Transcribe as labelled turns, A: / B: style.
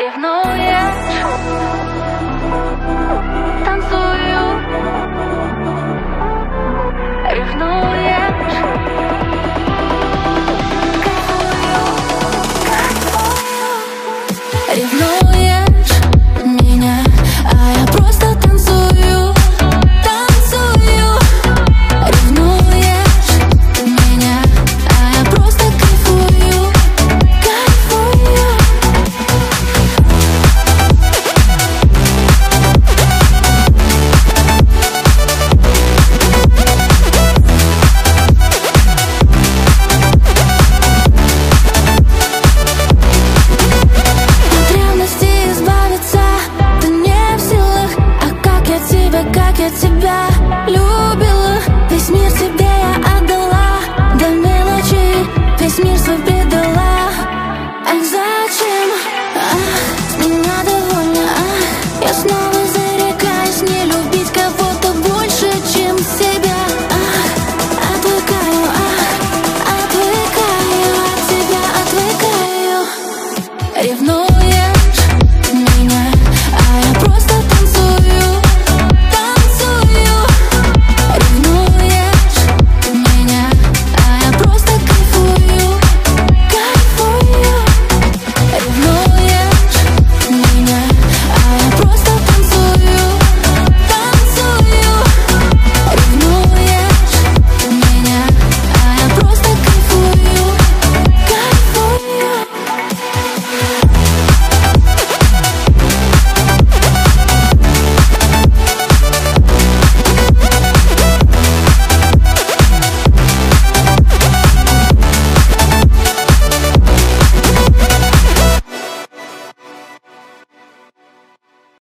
A: Ревнуешь, танцую. Ревнуешь, кайфую. Ревнуешь меня, а я просто танцую. Танцую. Ревнуешь меня, а я просто кайфую. Кайфую. От ревности избавиться ты не в силах. А как я тебя любила. Весь мир тебе я отдала. До мелочи весь мир свой предала. Ах, зачем? Ах, не надо больно. Ах, я снова зарекаюсь не любить кого-то больше, чем себя. Ах, отвыкаю от тебя отвыкаю. Ревную.